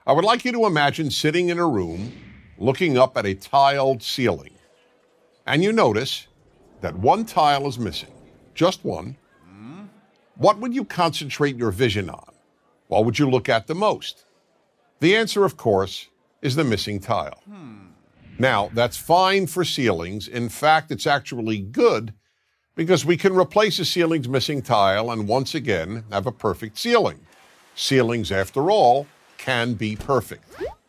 I would like you to imagine sitting in a room looking up at a tiled ceiling, and you notice that one tile is missing, just one. What would you concentrate your vision on? What would you look at the most? The answer, of course, is the missing tile. Now, that's fine for ceilings. In fact, it's actually good because we can replace a ceiling's missing tile and once again have a perfect ceiling. Ceilings, after all, can be perfect.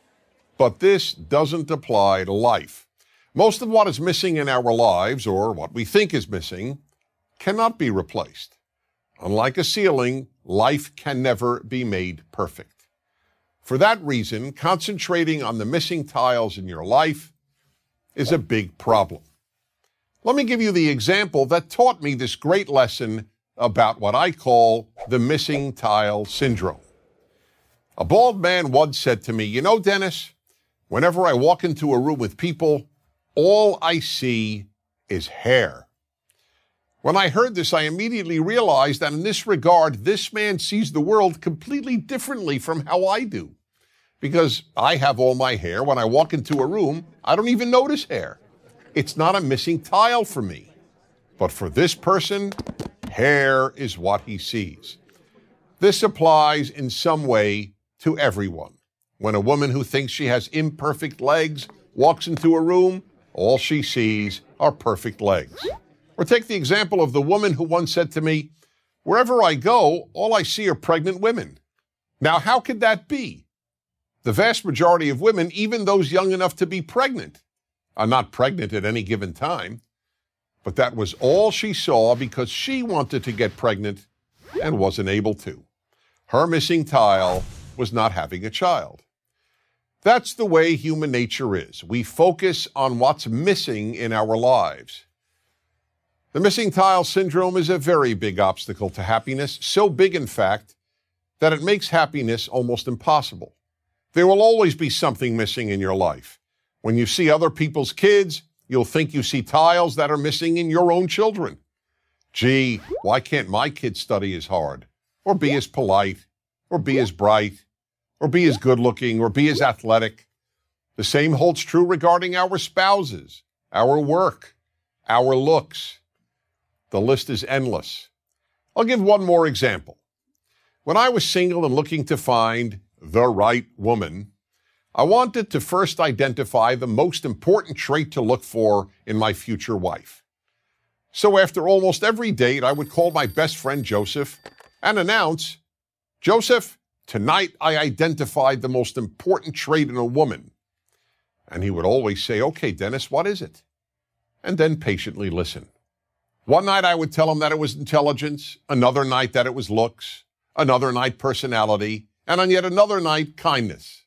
But this doesn't apply to life. Most of what is missing in our lives, or what we think is missing, cannot be replaced. Unlike a ceiling, life can never be made perfect. For that reason, concentrating on the missing tiles in your life is a big problem. Let me give you the example that taught me this great lesson about what I call the missing tile syndrome. A bald man once said to me, "You know, Dennis, whenever I walk into a room with people, all I see is hair." When I heard this, I immediately realized that in this regard, this man sees the world completely differently from how I do. Because I have all my hair. When I walk into a room, I don't even notice hair. It's not a missing tile for me. But for this person, hair is what he sees. This applies in some way to everyone. When a woman who thinks she has imperfect legs walks into a room, all she sees are perfect legs. Or take the example of the woman who once said to me, "Wherever I go, all I see are pregnant women." Now, how could that be? The vast majority of women, even those young enough to be pregnant, are not pregnant at any given time. But that was all she saw because she wanted to get pregnant and wasn't able to. Her missing tile was not having a child. That's the way human nature is. We focus on what's missing in our lives. The missing tile syndrome is a very big obstacle to happiness, so big, in fact, that it makes happiness almost impossible. There will always be something missing in your life. When you see other people's kids, you'll think you see tiles that are missing in your own children. Gee, why can't my kid study as hard, or be as polite, or be as bright, or be as good-looking, or be as athletic? The same holds true regarding our spouses, our work, our looks. The list is endless. I'll give one more example. When I was single and looking to find the right woman, I wanted to first identify the most important trait to look for in my future wife. So after almost every date, I would call my best friend Joseph and announce, "Joseph, tonight I identified the most important trait in a woman." And he would always say, "Okay, Dennis, what is it?" And then patiently listen. One night I would tell him that it was intelligence, another night that it was looks, another night personality, and on yet another night, kindness.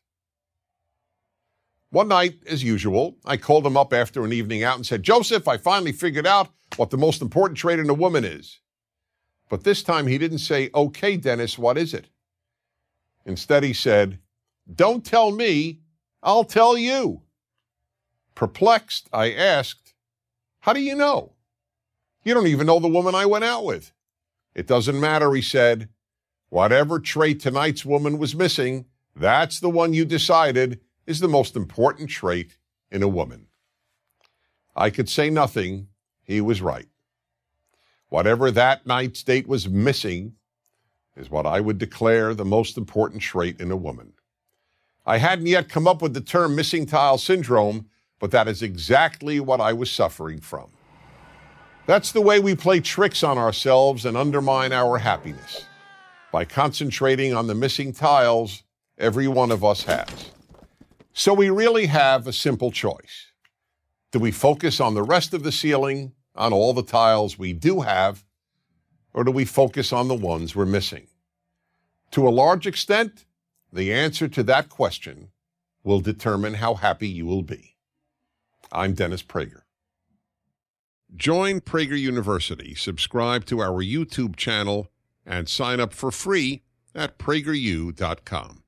One night, as usual, I called him up after an evening out and said, "Joseph, I finally figured out what the most important trait in a woman is." But this time he didn't say, "Okay, Dennis, what is it?" Instead, he said, "Don't tell me, I'll tell you." Perplexed, I asked, "How do you know? You don't even know the woman I went out with." "It doesn't matter," he said. "Whatever trait tonight's woman was missing, that's the one you decided is the most important trait in a woman." I could say nothing. He was right. Whatever that night's date was missing is what I would declare the most important trait in a woman. I hadn't yet come up with the term missing tile syndrome, but that is exactly what I was suffering from. That's the way we play tricks on ourselves and undermine our happiness, by concentrating on the missing tiles every one of us has. So we really have a simple choice. Do we focus on the rest of the ceiling, on all the tiles we do have, or do we focus on the ones we're missing? To a large extent, the answer to that question will determine how happy you will be. I'm Dennis Prager. Join Prager University, subscribe to our YouTube channel, and sign up for free at prageru.com.